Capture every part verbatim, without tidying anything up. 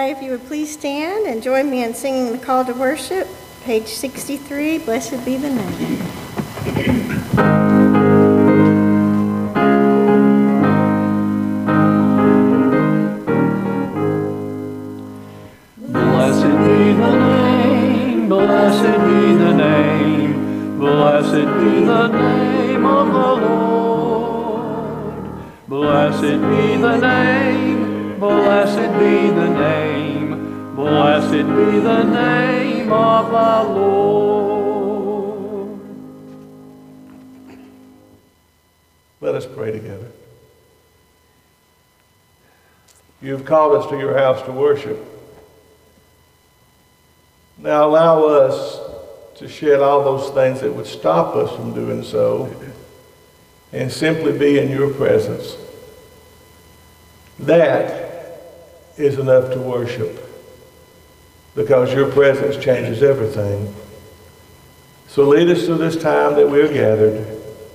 everybody, if you would please stand and join me in singing the call to worship, page sixty-three, Blessed Be the Name. Blessed be the name, blessed be the name, blessed be the name of the Lord. Blessed be the name, blessed be the name, blessed be the name of the Lord. Let us pray together. You've called us to your house to worship. Now allow us to shed all those things that would stop us from doing so and simply be in your presence. That is enough to worship, because your presence changes everything. So lead us through this time that we are gathered.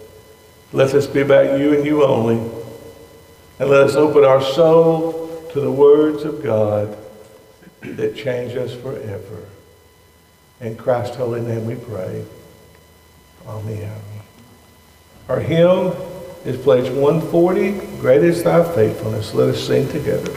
Let us be about you and you only. And let us open our soul to the words of God that change us forever. In Christ's holy name we pray. Amen. Our hymn is page one forty, Great is Thy Faithfulness. Let us sing together.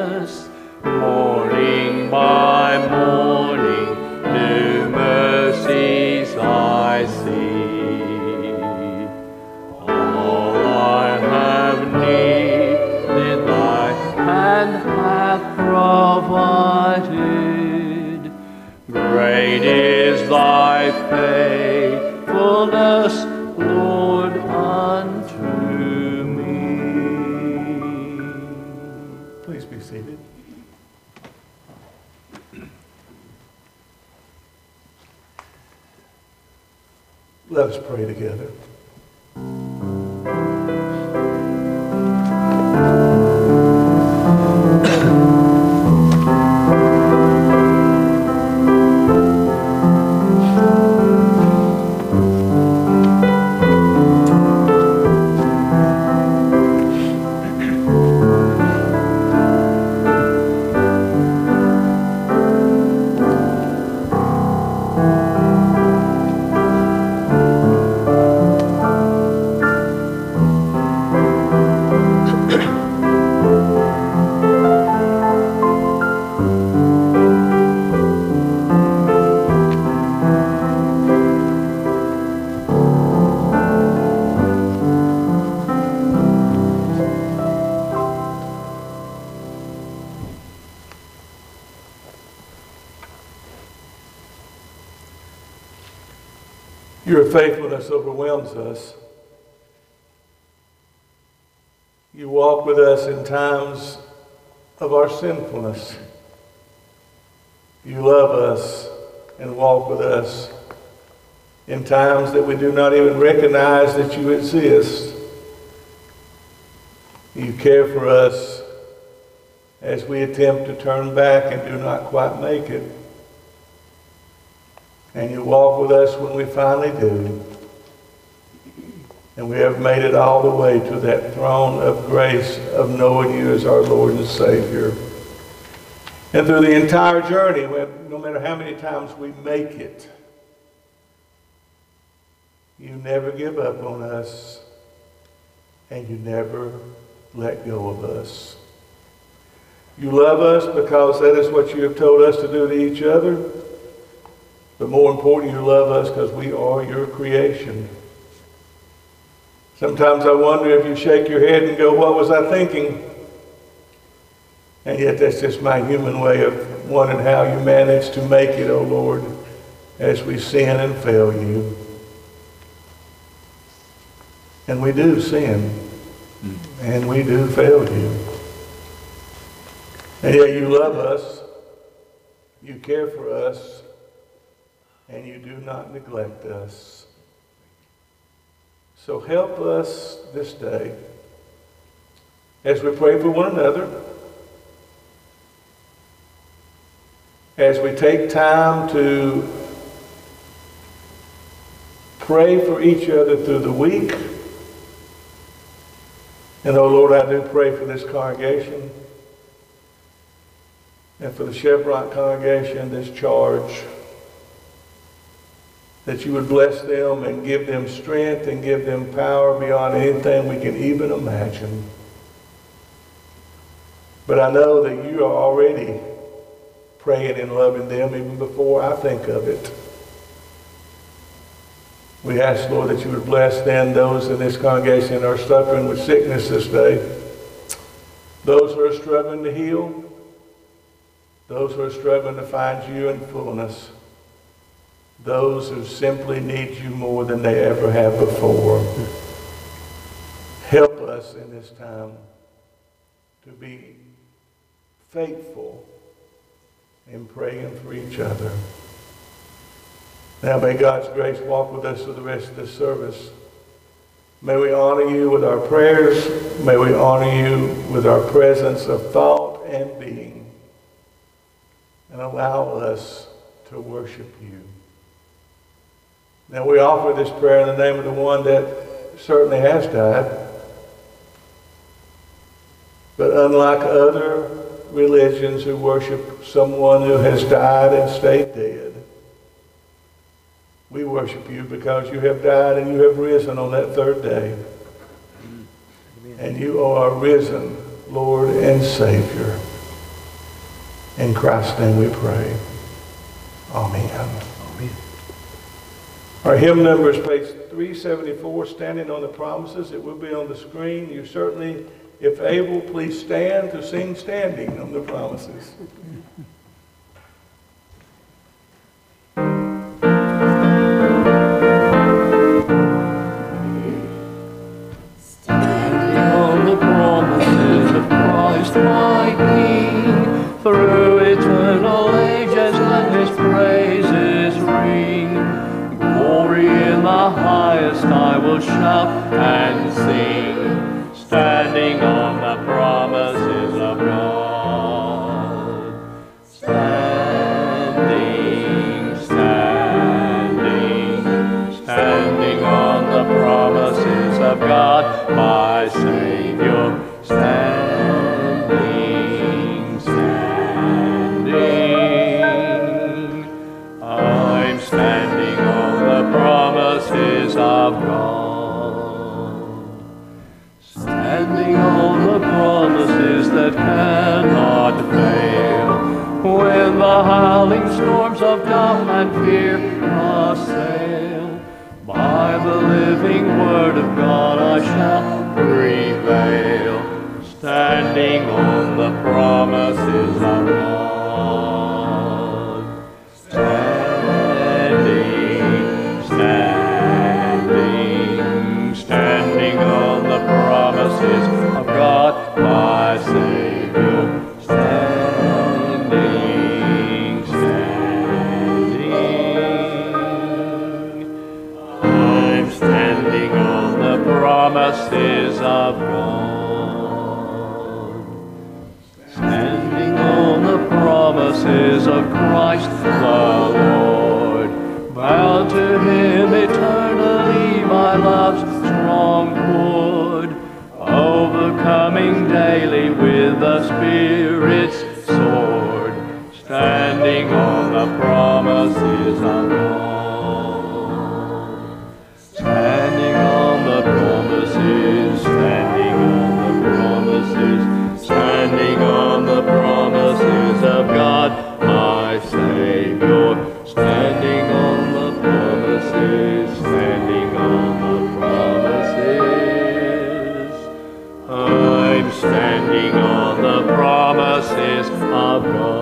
Morning by morning, new mercy thy faithfulness, Lord, unto me. Please be seated. Let us pray together. Your faithfulness overwhelms us. You walk with us in times of our sinfulness. You love us and walk with us in times that we do not even recognize that you exist. You care for us as we attempt to turn back and do not quite make it. And you walk with us when we finally do. And we have made it all the way to that throne of grace of knowing you as our Lord and Savior. And through the entire journey, no matter how many times we make it, you never give up on us, and you never let go of us. You love us because that is what you have told us to do to each other. But more important, you love us because we are your creation. Sometimes I wonder if you shake your head and go, what was I thinking? And yet that's just my human way of wondering how you manage to make it, oh Lord, as we sin and fail you. And we do sin. And we do fail you. And yet you love us. You care for us. And you do not neglect us. So help us this day as we pray for one another, as we take time to pray for each other through the week. And oh Lord, I do pray for this congregation and for the Chevron congregation, this charge, that you would bless them and give them strength and give them power beyond anything we can even imagine. But I know that you are already praying and loving them even before I think of it. We ask, Lord, that you would bless then those in this congregation that are suffering with sickness this day. Those who are struggling to heal. Those who are struggling to find you in fullness. Those who simply need you more than they ever have before. Help us in this time to be faithful in praying for each other. Now may God's grace walk with us through the rest of this service. May we honor you with our prayers. May we honor you with our presence of thought and being. And allow us to worship you. Now we offer this prayer in the name of the one that certainly has died. But unlike other religions who worship someone who has died and stayed dead, we worship you because you have died and you have risen on that third day. And you are risen, Lord and Savior. In Christ's name we pray. Amen. Amen. Our hymn number is page three seventy-four, Standing on the Promises. It will be on the screen. You certainly, if able, please stand to sing Standing on the Promises. Christ my King. Through eternal ages let his praises ring. Glory in the highest I will shout and sing, standing on the promises of God. Standing, standing, standing on the promises of God, my Savior. Standing, standing, I'm standing on the promises of God. Standing on the promises that cannot fail. When the howling storms of doubt and fear assail, by the living word of God I shall prevail. Standing on the promises of God. Standing, standing, standing on the promises of God, my Savior. Standing, standing, I'm standing on the promises of God. Standing on the promises of Christ the Lord, bound to him eternally by love's strong cord, overcoming daily with the Spirit's sword, standing on the promises of God. Standing on the promises, standing on the promises, standing on the promises of God, my Savior. Standing on the promises, standing on the promises. I'm standing on the promises of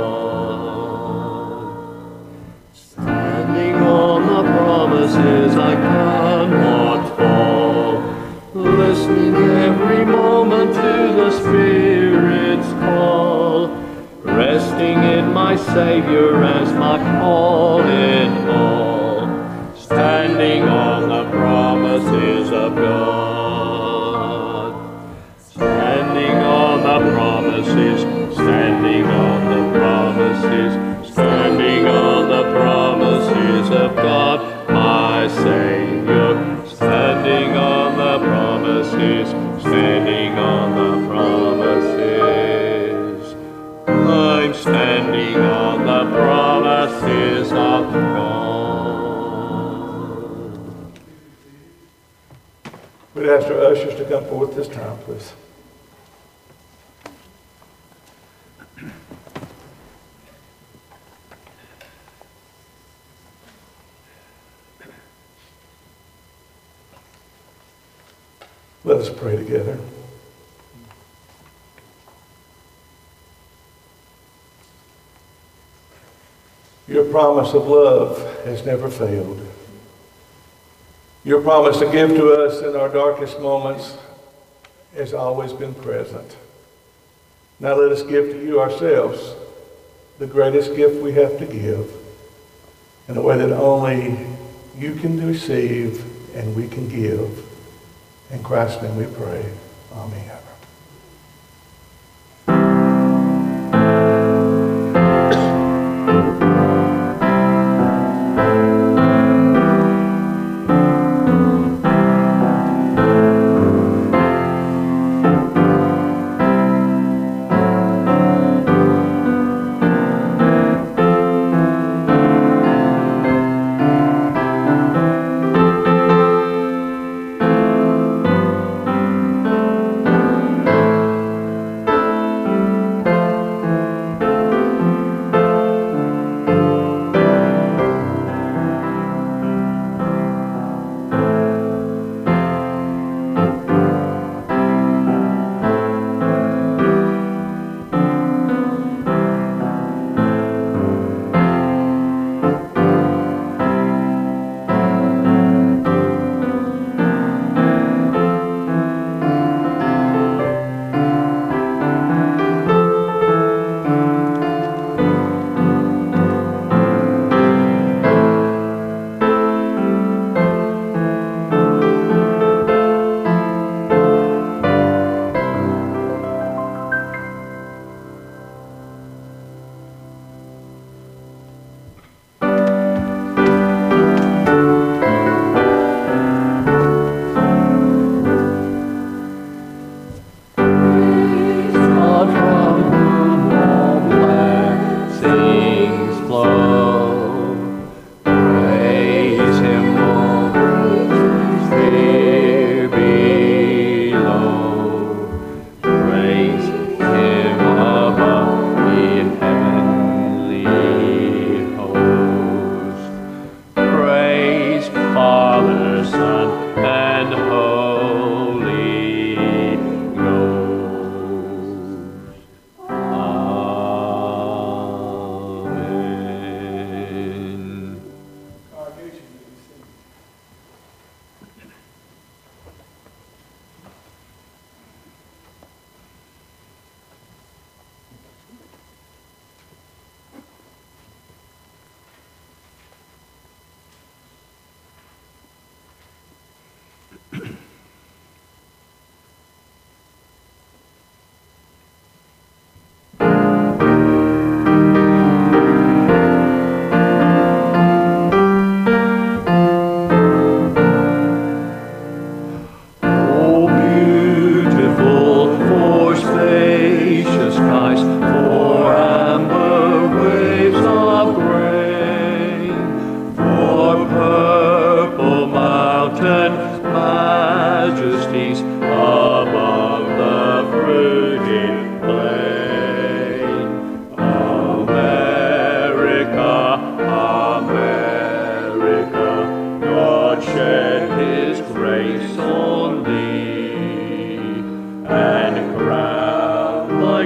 God. Standing on the promises I cannot fall, listening every moment to the Spirit's call, resting in my Savior as my all in all, standing on the promises of God. Standing on the promises, standing on the promises, standing on the promises of God, my Savior. Standing on the promises, standing on the promises. I'm standing on the promises of God. We'd ask our ushers to come forward this time, please. Let us pray together. Your promise of love has never failed. Your promise to give to us in our darkest moments has always been present. Now let us give to you ourselves the greatest gift we have to give in a way that only you can receive and we can give. In Christ's name we pray. Amen.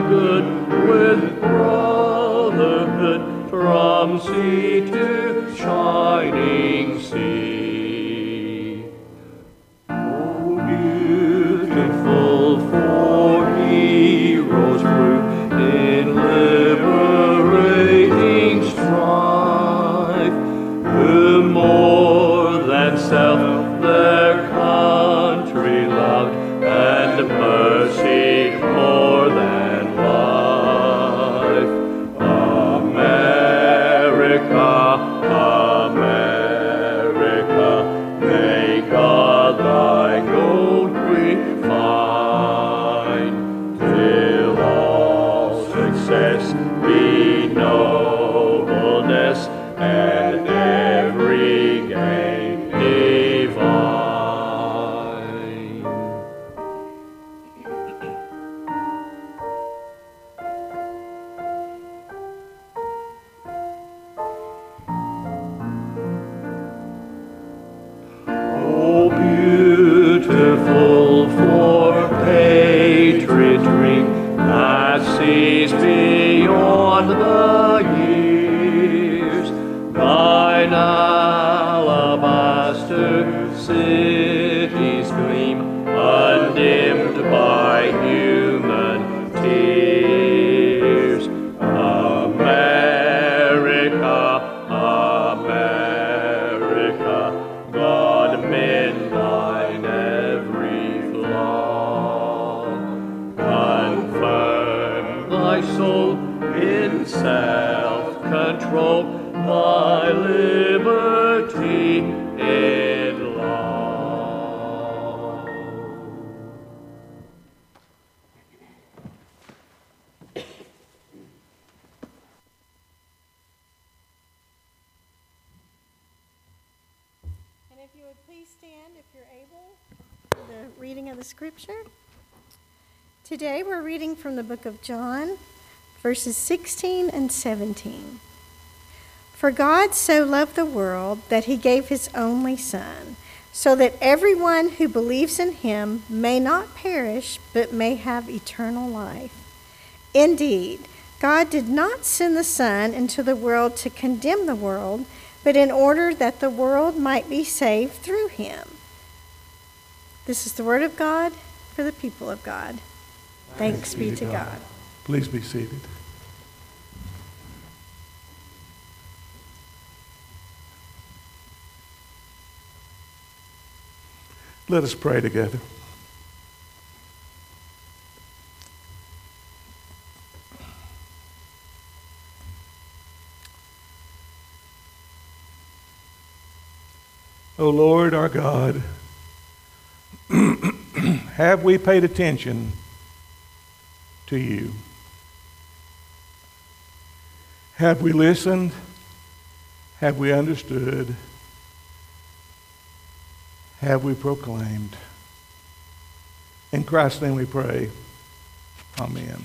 good with brotherhood from sea to shining sea. Oh, beautiful for heroes prove in liberating strife, who more than self their country loved, and mercy more than life. America, America, may God thy gold refine, till all success be nobleness, and every gain divine. Oh, beautiful for patriotry that sees beyond the years, thine alabaster cities gleam, undimmed by human tears. America, America, God mend thine every flaw. Confirm thy soul in self-control, thy liberty in law. And if you would please stand if you're able for the reading of the scripture. Today we're reading from the book of John, verses sixteen and seventeen. For God so loved the world that he gave his only Son, so that everyone who believes in him may not perish, but may have eternal life. Indeed, God did not send the Son into the world to condemn the world, but in order that the world might be saved through him. This is the word of God for the people of God. Thanks be to God. Please be seated. Let us pray together. O Lord our God, have we paid attention to you? Have we listened? Have we understood? Have we proclaimed? In Christ's name we pray. Amen.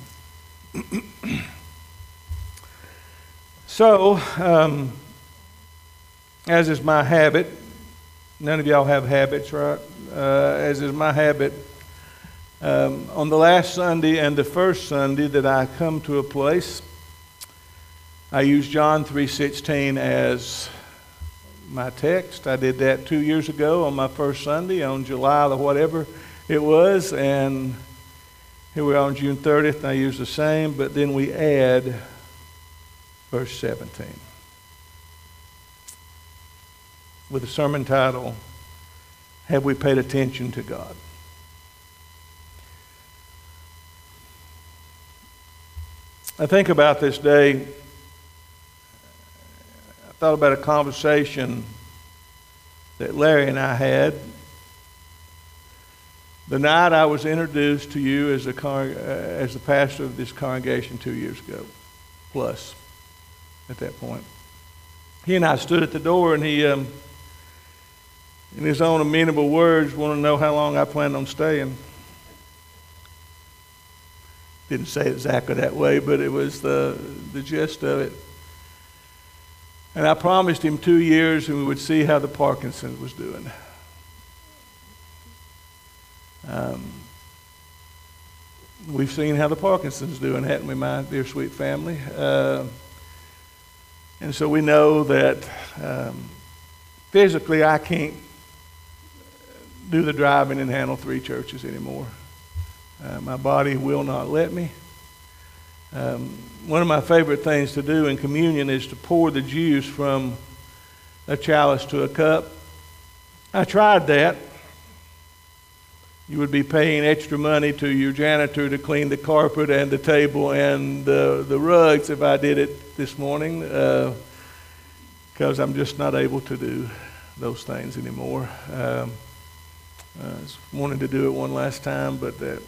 So, um, as is my habit, none of y'all have habits, right? Uh, as is my habit, um, on the last Sunday and the first Sunday that I come to a place, I use John three sixteen as my text. I did that two years ago on my first Sunday, on July the whatever it was, and here we are on June thirtieth, and I use the same, but then we add verse seventeen with the sermon title, Have We Paid Attention to God? I think about this day, I thought about a conversation that Larry and I had the night I was introduced to you as the, con- uh, as the pastor of this congregation two years ago, plus, at that point. He and I stood at the door, and he, um, in his own amenable words, wanted to know how long I planned on staying. Didn't say it exactly that way, but it was the, the gist of it. And I promised him two years, and we would see how the Parkinson's was doing. Um, we've seen how the Parkinsons doing, haven't we, my dear sweet family? Uh, and so we know that um, physically I can't do the driving and handle three churches anymore. Uh, my body will not let me. Um, one of my favorite things to do in communion is to pour the juice from a chalice to a cup. I tried that. You would be paying extra money to your janitor to clean the carpet and the table and uh, the rugs if I did it this morning, because uh, I'm just not able to do those things anymore. Um, I was wanting to do it one last time, but that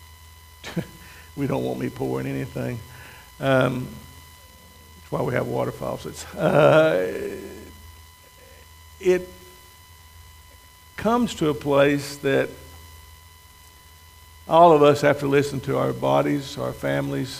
we don't want me pouring anything. Um, that's why we have water faucets. Uh, it comes to a place that all of us have to listen to our bodies, our families.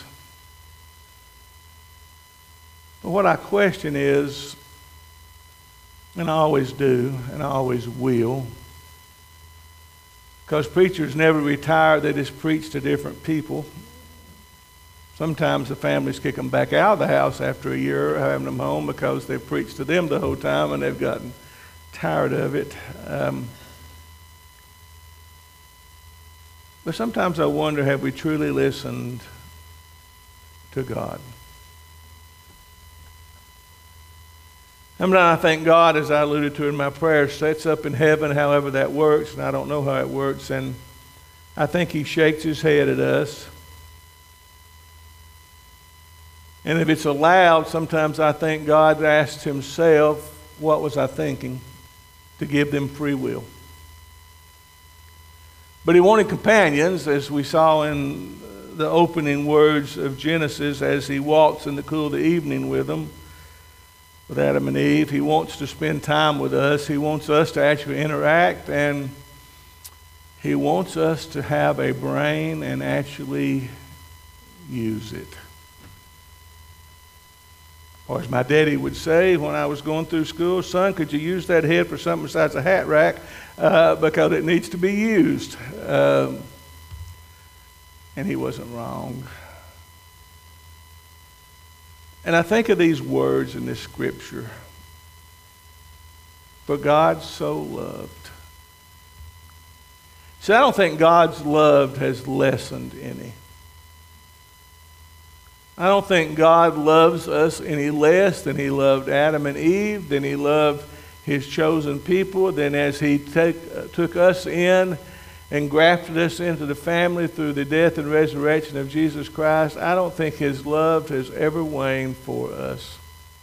But what I question is, and I always do, and I always will, because preachers never retire, they just preach to different people. Sometimes the families kick them back out of the house after a year of having them home because they've preached to them the whole time and they've gotten tired of it. Um, But sometimes I wonder, have we truly listened to God? I mean, I think God, as I alluded to in my prayer, sits up in heaven, however that works, and I don't know how it works, and I think he shakes his head at us. And if it's allowed, sometimes I think God asks himself, what was I thinking? To give them free will. But he wanted companions, as we saw in the opening words of Genesis, as he walks in the cool of the evening with them, with Adam and Eve. He wants to spend time with us. He wants us to actually interact, and he wants us to have a brain and actually use it. Or as my daddy would say when I was going through school, son, could you use that head for something besides a hat rack? Uh, because it needs to be used. Um, and he wasn't wrong. And I think of these words in this scripture. For God so loved. See, I don't think God's love has lessened any. I don't think God loves us any less than he loved Adam and Eve, than he loved his chosen people, then as he take, uh, took us in and grafted us into the family through the death and resurrection of Jesus Christ, I don't think his love has ever waned for us.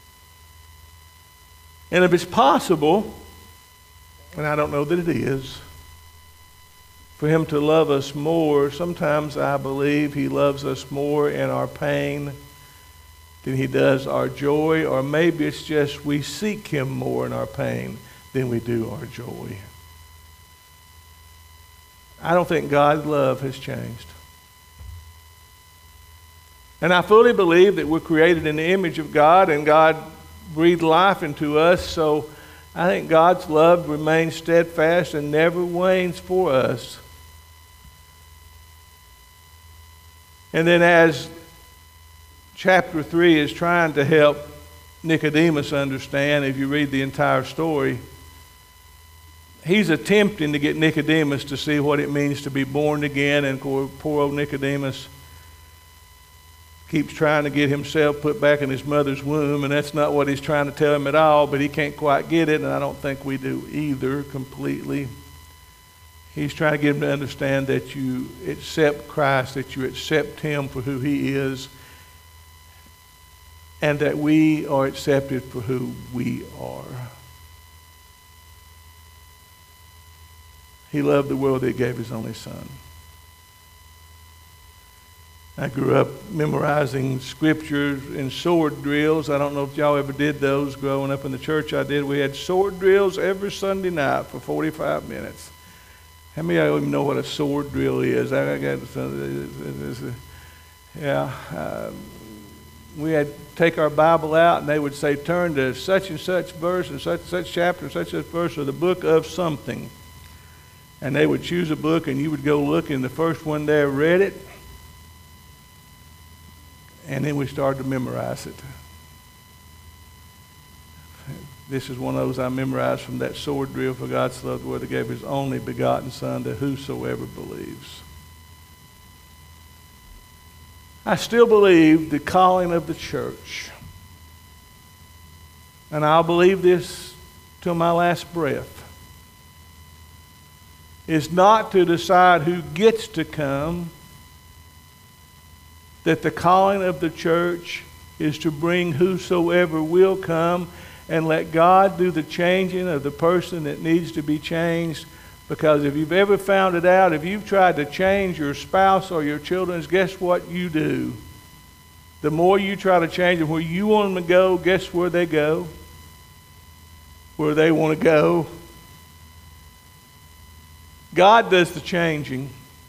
And if it's possible, and I don't know that it is, for him to love us more, sometimes I believe he loves us more in our pain than he does our joy, or maybe it's just we seek him more in our pain than we do our joy. I don't think God's love has changed. And I fully believe that we're created in the image of God, and God breathed life into us, so I think God's love remains steadfast and never wanes for us. And then as chapter three is trying to help Nicodemus understand, if you read the entire story, he's attempting to get Nicodemus to see what it means to be born again, and poor old Nicodemus keeps trying to get himself put back in his mother's womb, and that's not what he's trying to tell him at all, but he can't quite get it, and I don't think we do either completely. He's trying to get him to understand that you accept Christ, that you accept him for who he is, and that we are accepted for who we are. He loved the world that he gave his only son. I grew up memorizing scriptures and sword drills. I don't know if y'all ever did those growing up in the church. I did. We had sword drills every Sunday night for forty-five minutes. How many of you even know what a sword drill is? I got yeah. Uh, we had to take our Bible out, and they would say, turn to such and such verse and such and such chapter and such and such verse of the book of something. And they would choose a book, and you would go look, and the first one there read it. And then we started to memorize it. This is one of those I memorized from that sword drill. For God so loved the world that gave his only begotten Son to whosoever believes. I still believe the calling of the church, and I'll believe this till my last breath, is not to decide who gets to come, that the calling of the church is to bring whosoever will come and let God do the changing of the person that needs to be changed. Because if you've ever found it out, if you've tried to change your spouse or your children, guess what you do? The more you try to change them where you want them to go, guess where they go? Where they want to go. God does the changing.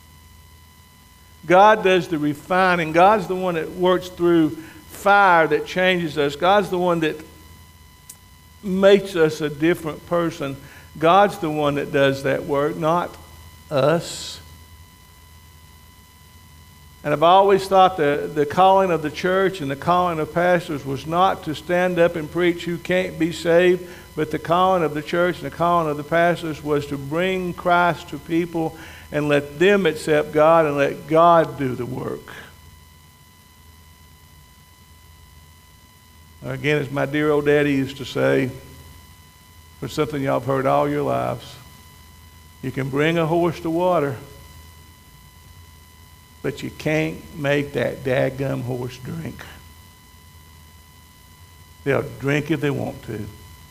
God does the refining. God's the one that works through fire that changes us. God's the one that makes us a different person. God's the one that does that work, not us. And I've always thought the, the calling of the church and the calling of pastors was not to stand up and preach who can't be saved, but the calling of the church and the calling of the pastors was to bring Christ to people and let them accept God and let God do the work. Again, as my dear old daddy used to say, for something y'all have heard all your lives, you can bring a horse to water, but you can't make that dadgum horse drink. They'll drink if they want to.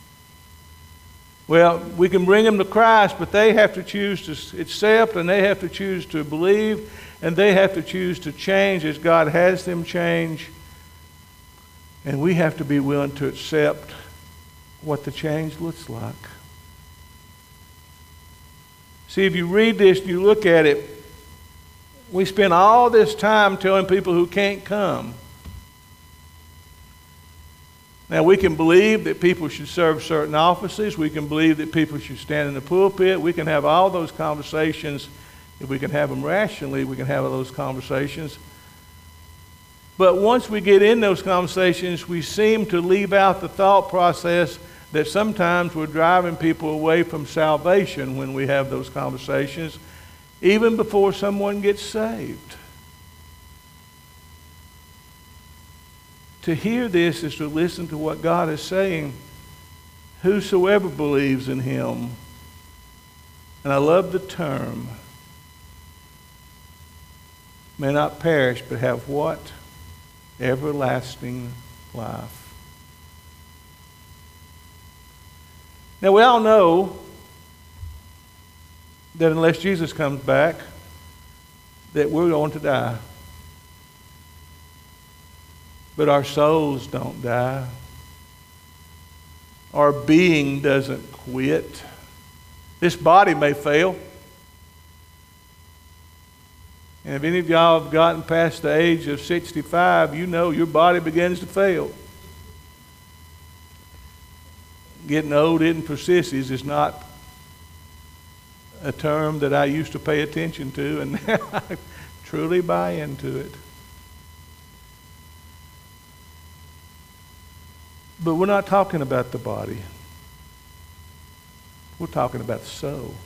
Well, we can bring them to Christ, but they have to choose to accept, and they have to choose to believe, and they have to choose to change as God has them change. And we have to be willing to accept what the change looks like. See, if you read this and you look at it, we spend all this time telling people who can't come. Now, we can believe that people should serve certain offices. We can believe that people should stand in the pulpit. We can have all those conversations. If we can have them rationally, we can have those conversations. But once we get in those conversations, we seem to leave out the thought process that sometimes we're driving people away from salvation when we have those conversations, even before someone gets saved. To hear this is to listen to what God is saying. Whosoever believes in him. And I love the term. May not perish, but have what? Everlasting life. Now we all know that unless Jesus comes back, that we're going to die. But our souls don't die. Our being doesn't quit. This body may fail. And if any of y'all have gotten past the age of sixty-five, you know your body begins to fail. Getting old isn't for sissies is not a term that I used to pay attention to, and now I truly buy into it. But we're not talking about the body. We're talking about the soul.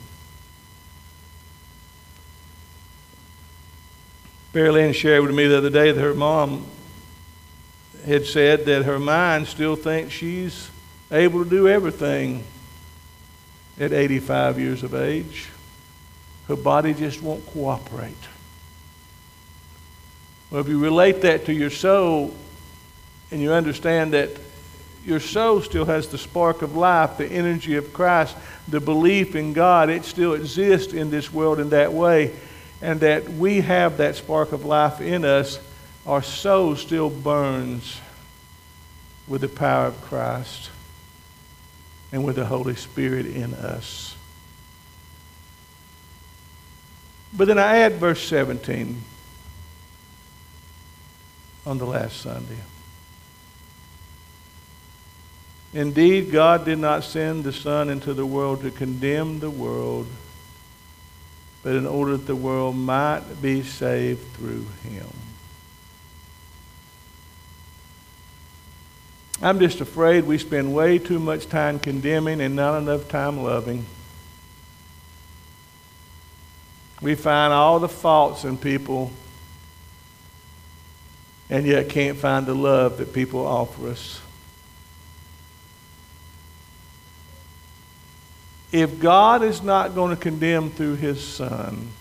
Barry Lynn shared with me the other day that her mom had said that her mind still thinks she's able to do everything at eighty-five years of age. Her body just won't cooperate. Well, if you relate that to your soul and you understand that your soul still has the spark of life, the energy of Christ, the belief in God, it still exists in this world in that way, and that we have that spark of life in us, our soul still burns with the power of Christ and with the Holy Spirit in us. But then I add verse seventeen on the last Sunday. Indeed, God did not send the Son into the world to condemn the world, but in order that the world might be saved through him. I'm just afraid we spend way too much time condemning and not enough time loving. We find all the faults in people and yet can't find the love that people offer us. If God is not going to condemn through His Son,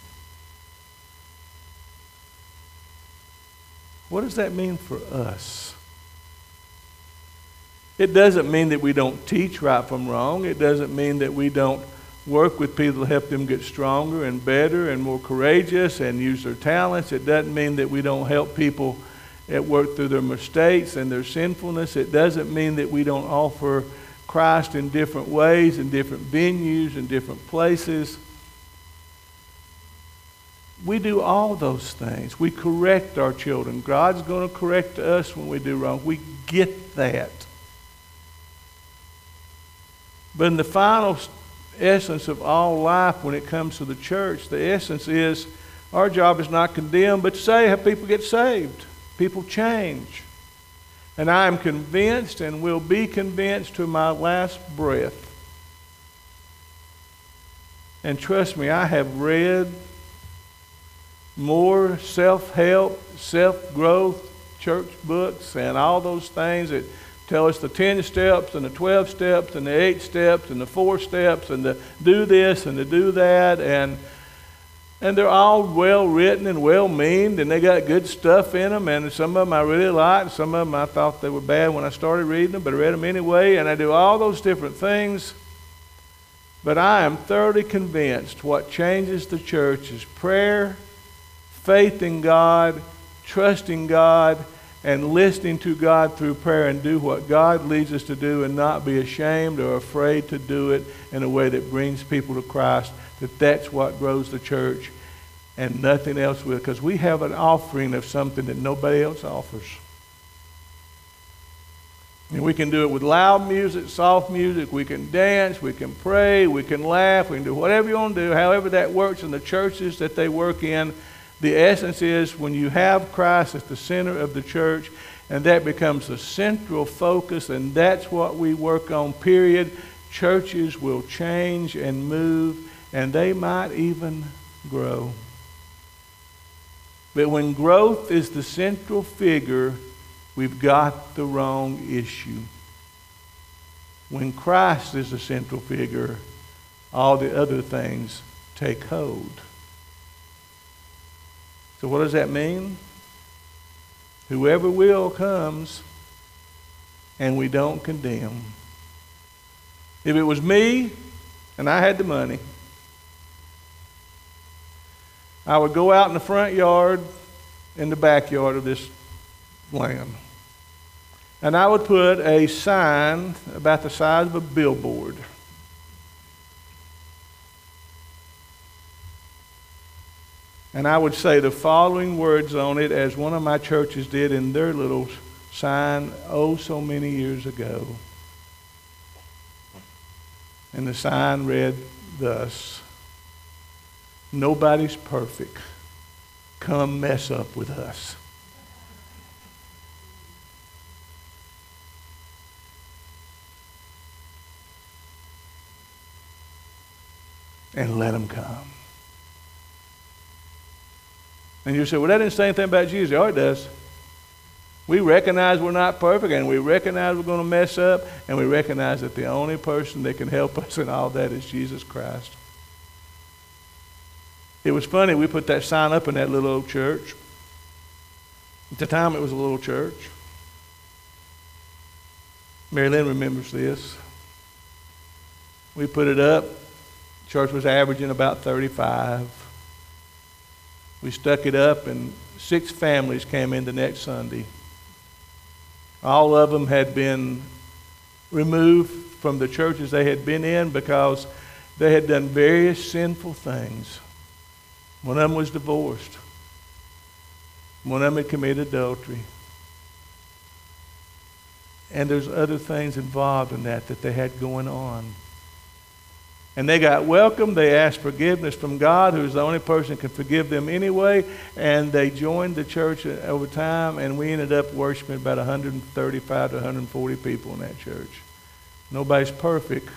what does that mean for us? It doesn't mean that we don't teach right from wrong. It doesn't mean that we don't work with people to help them get stronger and better and more courageous and use their talents. It doesn't mean that we don't help people at work through their mistakes and their sinfulness. It doesn't mean that we don't offer Christ in different ways, in different venues, in different places. We do all those things. We correct our children. God's going to correct us when we do wrong. We get that. But in the final essence of all life when it comes to the church, the essence is our job is not condemn, but to say how people get saved. People change. And I am convinced and will be convinced to my last breath. And trust me, I have read more self-help, self-growth church books and all those things that tell us the ten steps and the twelve steps and the eight steps and the four steps and to do this and to do that. And And they're all well written and well meaned, and they got good stuff in them. And some of them I really liked. Some of them I thought they were bad when I started reading them, but I read them anyway. And I do all those different things. But I am thoroughly convinced what changes the church is prayer, faith in God, trusting God, and listening to God through prayer and do what God leads us to do and not be ashamed or afraid to do it in a way that brings people to Christ. That that's what grows the church and nothing else will. Because we have an offering of something that nobody else offers. And we can do it with loud music, soft music. We can dance, we can pray, we can laugh, we can do whatever you want to do. However that works in the churches that they work in. The essence is when you have Christ at the center of the church, and that becomes the central focus, and that's what we work on, period. Churches will change and move, and they might even grow. But when growth is the central figure, we've got the wrong issue. When Christ is the central figure, all the other things take hold. So what does that mean? Whoever will comes, and we don't condemn. If it was me, and I had the money, I would go out in the front yard, in the backyard of this land, and I would put a sign about the size of a billboard. And I would say the following words on it, as one of my churches did in their little sign oh so many years ago. And the sign read thus: "Nobody's perfect. Come mess up with us." And let them come. And you say, well, that didn't say anything about Jesus. Oh, it does. We recognize we're not perfect, and we recognize we're going to mess up, and we recognize that the only person that can help us in all that is Jesus Christ. It was funny, we put that sign up in that little old church. At the time, it was a little church. Mary Lynn remembers this. We put it up. Church was averaging about thirty-five. We stuck it up, and six families came in the next Sunday. All of them had been removed from the churches they had been in because they had done various sinful things. One of them was divorced. One of them had committed adultery. And there's other things involved in that that they had going on. And they got welcomed. They asked forgiveness from God, who's the only person who can forgive them anyway. And they joined the church over time, and we ended up worshiping about one hundred thirty-five to one hundred forty people in that church. Nobody's perfect.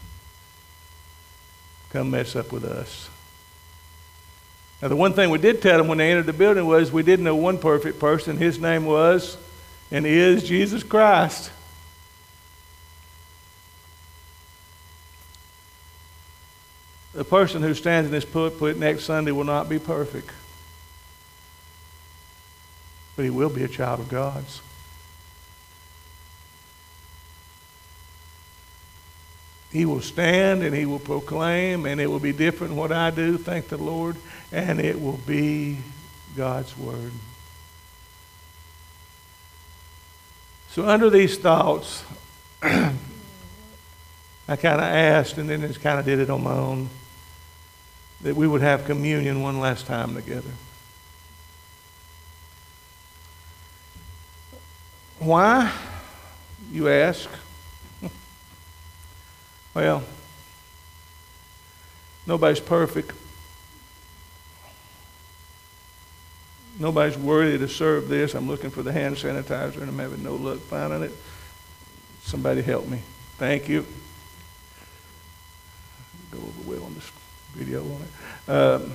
Come mess up with us. Now, the one thing we did tell them when they entered the building was we did know one perfect person. His name was and is Jesus Christ. The person who stands in this pulpit next Sunday will not be perfect, but he will be a child of God's. He will stand and he will proclaim, and it will be different than what I do, thank the Lord, and it will be God's word. So under these thoughts, I kind of asked, and then just kind of did it on my own, that we would have communion one last time together. Why, you ask? Well, nobody's perfect. Nobody's worthy to serve this. I'm looking for the hand sanitizer, and I'm having no luck finding it. Somebody help me. Thank you. Go over well on this video on it. Um,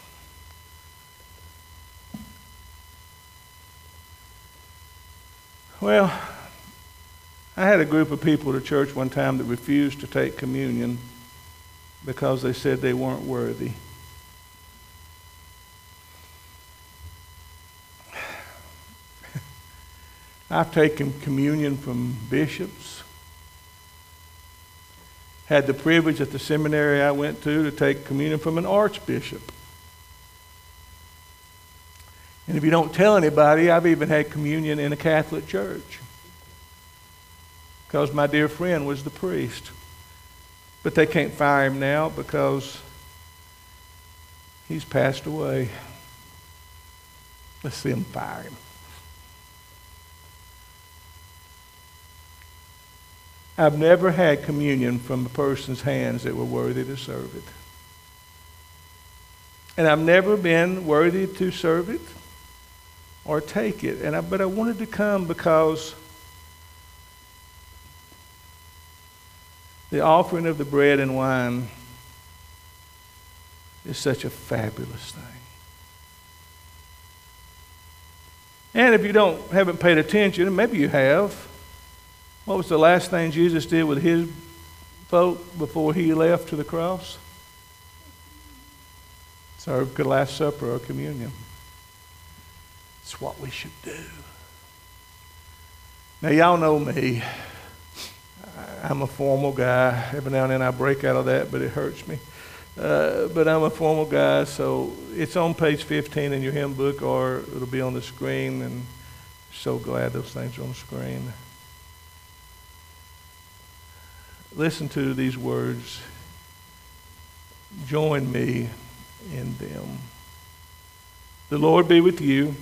well, I had a group of people at church one time that refused to take communion because they said they weren't worthy. I've taken communion from bishops. Had the privilege at the seminary I went to to take communion from an archbishop. And if you don't tell anybody, I've even had communion in a Catholic church because my dear friend was the priest. But they can't fire him now because he's passed away. Let's see them fire him. I've never had communion from a person's hands that were worthy to serve it. And I've never been worthy to serve it or take it. And I, but I wanted to come because the offering of the bread and wine is such a fabulous thing. And if you don't haven't paid attention, and maybe you have, what was the last thing Jesus did with his folk before he left to the cross? Serve the Last Supper or communion. It's what we should do. Now, y'all know me. I'm a formal guy. Every now and then I break out of that, but it hurts me. Uh, but I'm a formal guy, so it's on page fifteen in your hymn book, or it'll be on the screen, and so glad those things are on the screen. Listen to these words. Join me in them. The Lord be with you.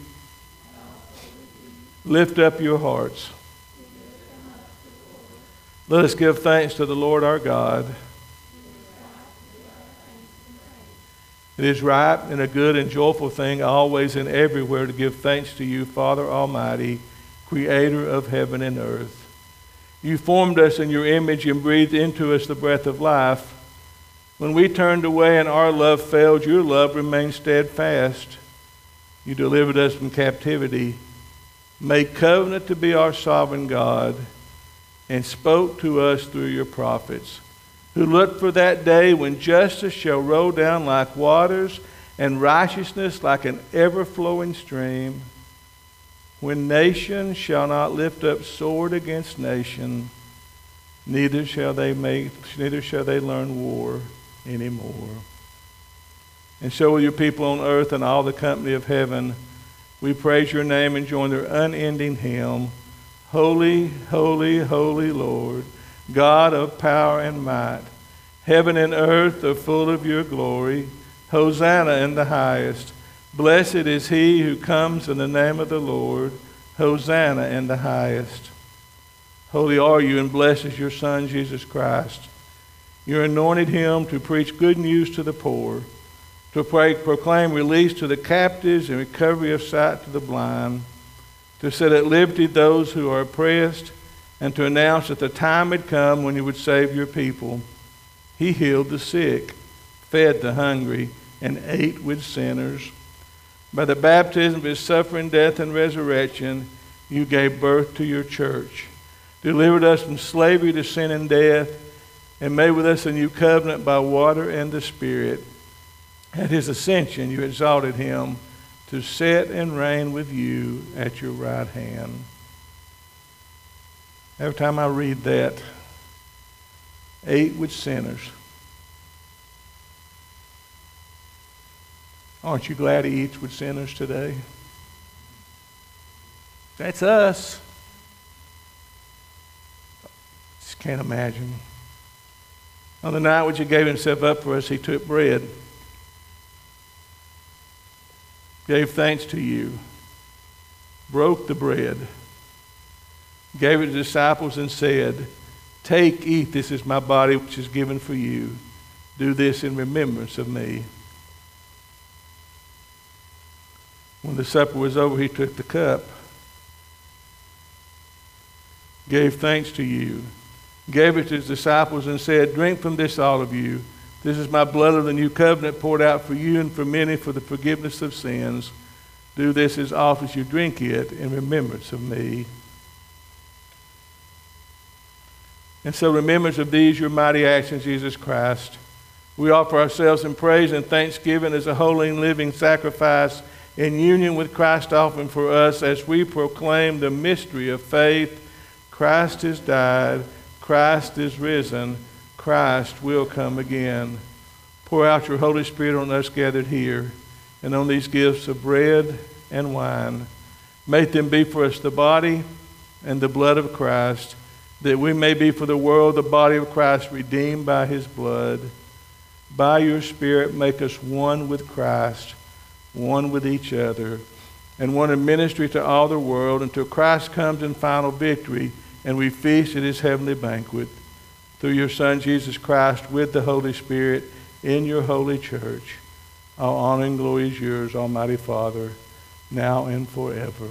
Lift up your hearts. Let us give thanks to the Lord our God. It is right and a good and joyful thing always and everywhere to give thanks to you, Father Almighty, Creator of heaven and earth. You formed us in your image and breathed into us the breath of life. When we turned away and our love failed, your love remained steadfast. You delivered us from captivity, made covenant to be our sovereign God, and spoke to us through your prophets, who looked for that day when justice shall roll down like waters and righteousness like an ever-flowing stream, when nation shall not lift up sword against nation, neither shall they make, neither shall they learn war anymore. And so with your people on earth and all the company of heaven, we praise your name and join their unending hymn, Holy, holy, holy Lord, God of power and might. Heaven and earth are full of your glory. Hosanna in the highest. Blessed is he who comes in the name of the Lord. Hosanna in the highest. Holy are you, and blessed is your Son, Jesus Christ. You anointed him to preach good news to the poor, to proclaim release to the captives and recovery of sight to the blind, to set at liberty those who are oppressed, and to announce that the time had come when you would save your people. He healed the sick, fed the hungry, and ate with sinners. By the baptism of his suffering, death, and resurrection, you gave birth to your church, delivered us from slavery to sin and death, and made with us a new covenant by water and the Spirit. At his ascension, you exalted him to sit and reign with you at your right hand. Every time I read that, ate with sinners. Aren't you glad he eats with sinners today? That's us. Just can't imagine. On the night which he gave himself up for us, he took bread, gave thanks to you, broke the bread, gave it to the disciples and said, "Take, eat, this is my body which is given for you. Do this in remembrance of me." When the supper was over, he took the cup, gave thanks to you, gave it to his disciples and said, "Drink from this, all of you. This is my blood of the new covenant poured out for you and for many for the forgiveness of sins. Do this as often as you drink it in remembrance of me." And so, remembrance of these, your mighty actions, Jesus Christ, we offer ourselves in praise and thanksgiving as a holy and living sacrifice in union with Christ offering for us as we proclaim the mystery of faith. Christ has died. Christ is risen. Christ will come again. Pour out your Holy Spirit on us gathered here and on these gifts of bread and wine. Make them be for us the body and the blood of Christ, that we may be for the world the body of Christ, redeemed by his blood. By your Spirit, make us one with Christ, one with each other, and one in ministry to all the world until Christ comes in final victory and we feast at his heavenly banquet. Through your Son, Jesus Christ, with the Holy Spirit, in your holy church. All honor and glory is yours, Almighty Father, now and forever.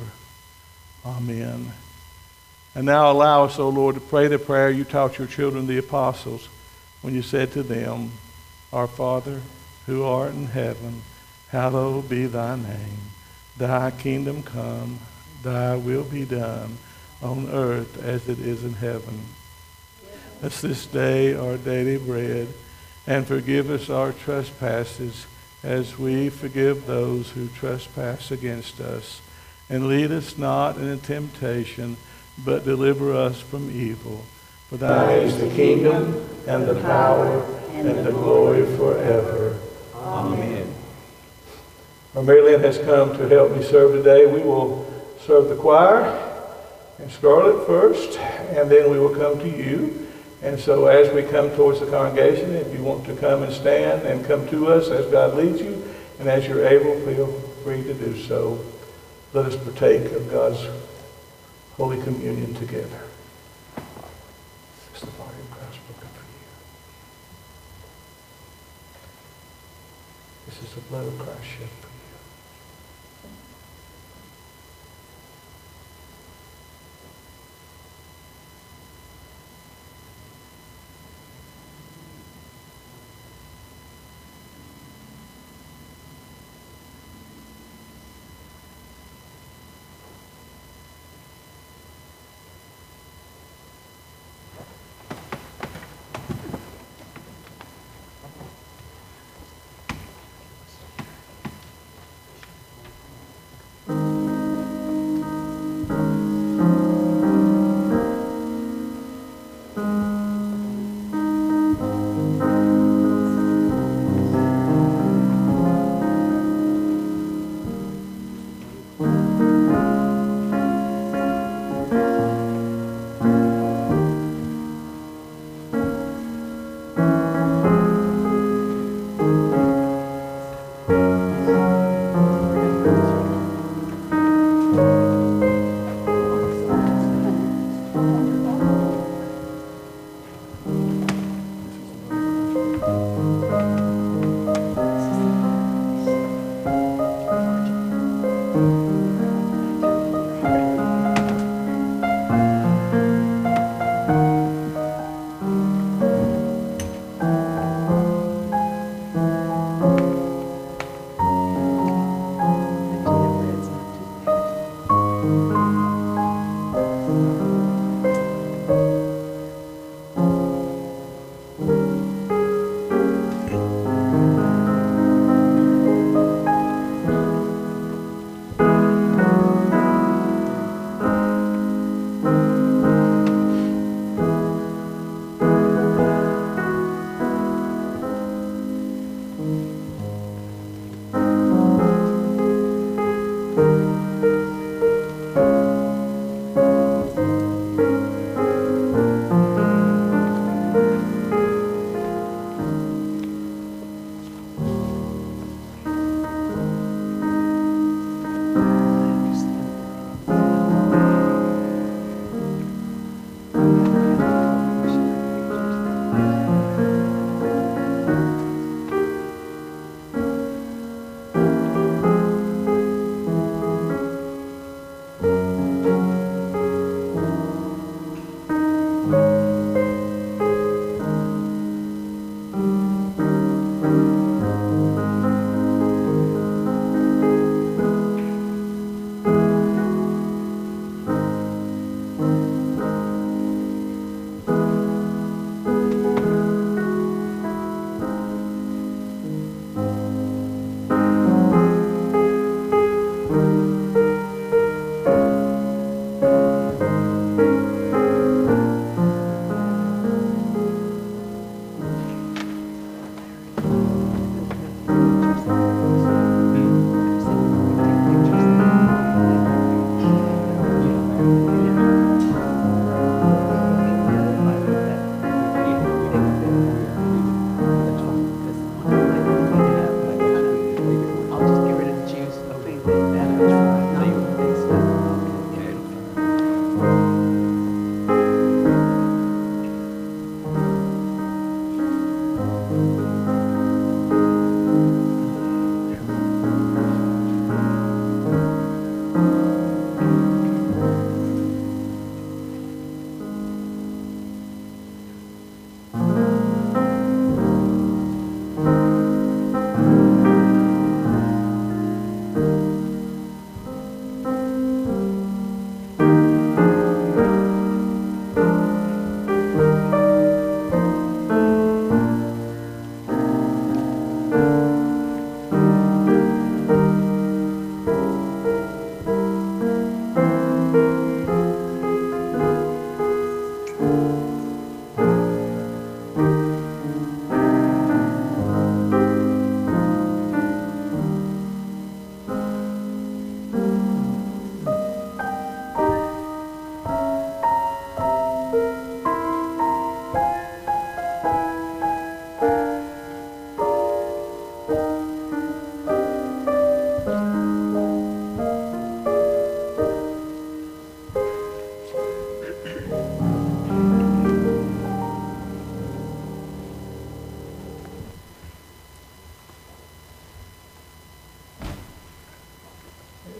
Amen. And now allow us, O Lord, to pray the prayer you taught your children, the apostles, when you said to them, "Our Father, who art in heaven, hallowed be thy name. Thy kingdom come, thy will be done, on earth as it is in heaven. Give us this day our daily bread, and forgive us our trespasses, as we forgive those who trespass against us. And lead us not into temptation, but deliver us from evil. For thine is the kingdom, and the power, and the glory forever. Amen. Our Mary Lynn has come to help me serve today. We will serve the choir and Scarlett first, and then we will come to you. And so as we come towards the congregation, if you want to come and stand and come to us as God leads you, and as you're able, feel free to do so. Let us partake of God's Holy Communion together. This is the body of Christ broken for you. This is the blood of Christ shed for you.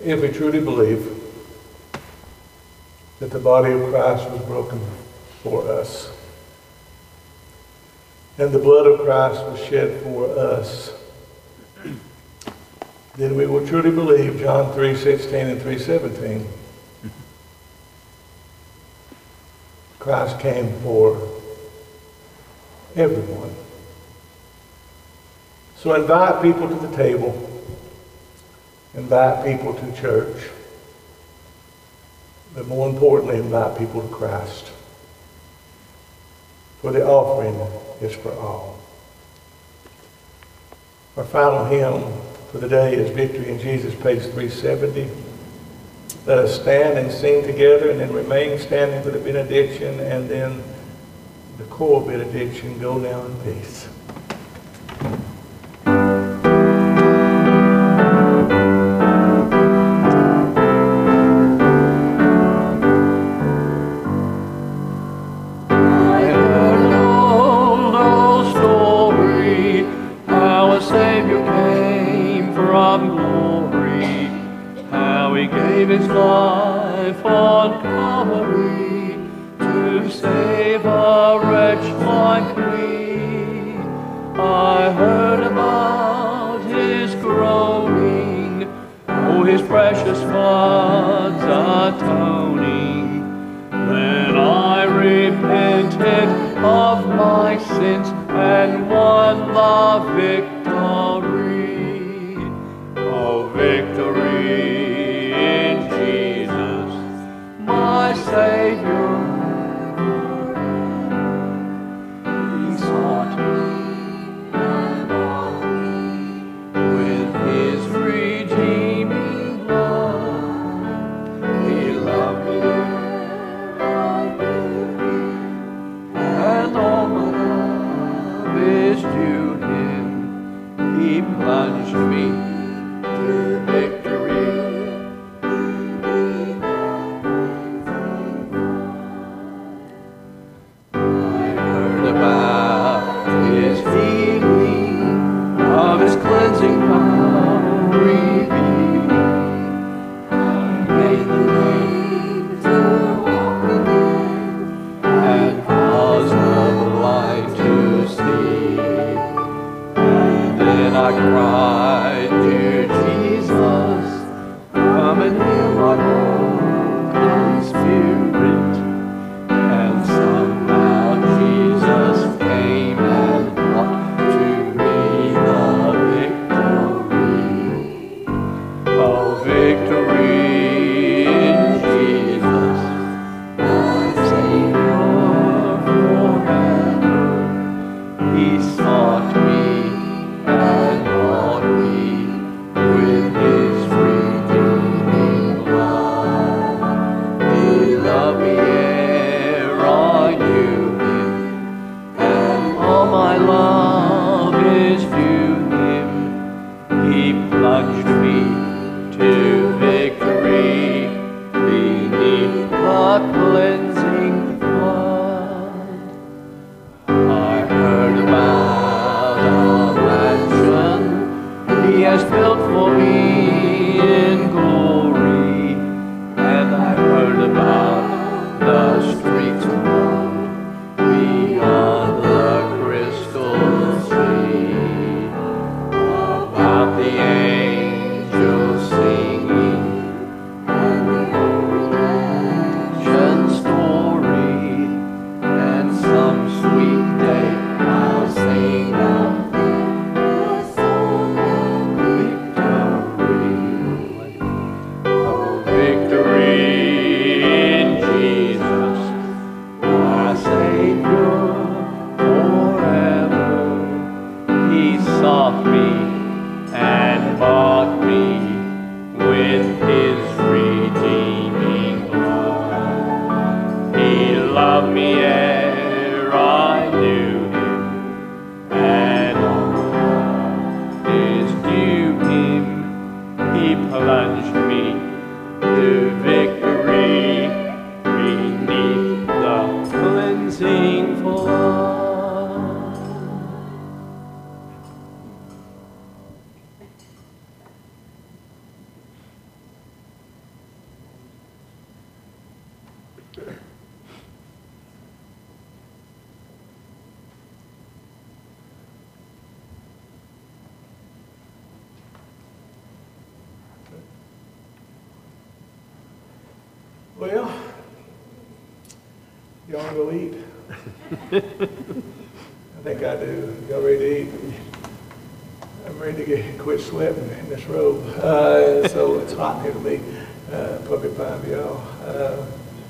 if we truly believe that the body of Christ was broken for us, and the blood of Christ was shed for us, then we will truly believe John three sixteen and three seventeen. Christ came for everyone. So invite people to the table. Invite people to church. But more importantly, invite people to Christ. For the offering is for all. Our final hymn for the day is Victory in Jesus, page three seventy. Let us stand and sing together, and then remain standing for the benediction, and then the core benediction. Go now in peace. His life on Calvary to save a wretch like me. I heard about his groaning, oh, his precious blood's atoning. Then I repented of my sins and won the victory. Oh, victory in Jesus, my Savior. He sought me and bought me with his redeeming blood. He loved me, I knew him, and all my love is due him. He plunged me to victory. Cleansing power revealed, made the lame to walk again, and caused the blind to see. And then I cried, dear Jesus, come and heal my broken spirit. And somehow Jesus came and brought to me the victory in Jesus, my Savior forever. He sought me and bought me with his redeeming blood. He loved Well, y'all go eat. I think I do. Y'all ready to eat? I'm ready to get, quit sweating in this robe. Uh, so it's hot here to me. Uh, puppy pie for y'all. Uh,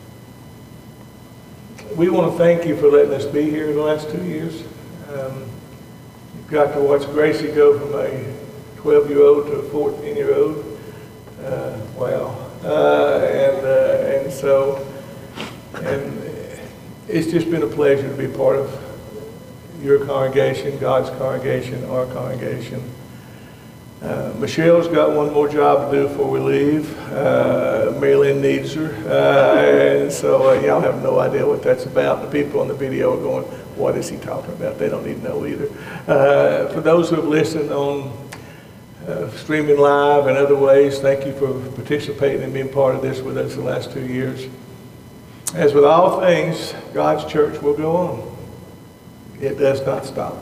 we want to thank you for letting us be here the last two years. Um, you've got to watch Gracie go from a twelve-year-old to a fourteen-year-old. Uh, wow. Uh, and, uh, and so, and it's just been a pleasure to be part of your congregation, God's congregation, our congregation. Uh, Michelle's got one more job to do before we leave. Uh, Marilyn needs her. Uh, and so uh, y'all have no idea what that's about. The people on the video are going, what is he talking about? They don't need to know either. Uh, for those who have listened on uh, streaming live and other ways, thank you for participating and being part of this with us the last two years. As with all things, God's church will go on. It does not stop.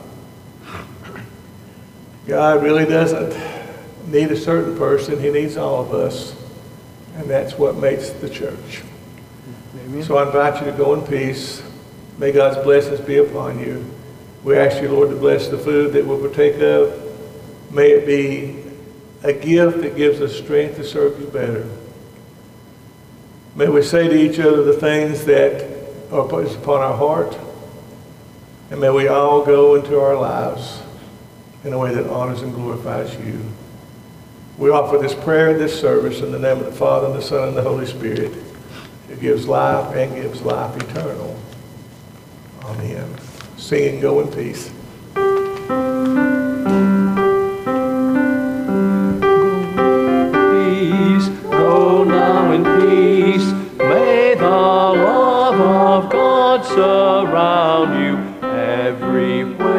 God really doesn't need a certain person. He needs all of us. And that's what makes the church. Amen. So I invite you to go in peace. May God's blessings be upon you. We ask you, Lord, to bless the food that we'll partake of. May it be a gift that gives us strength to serve you better. May we say to each other the things that are put upon our heart. And may we all go into our lives in a way that honors and glorifies you. We offer this prayer and this service in the name of the Father, and the Son, and the Holy Spirit, who gives life and gives life eternal. Amen. Sing and go in peace. Peace, go now in peace. May the love of God surround you everywhere.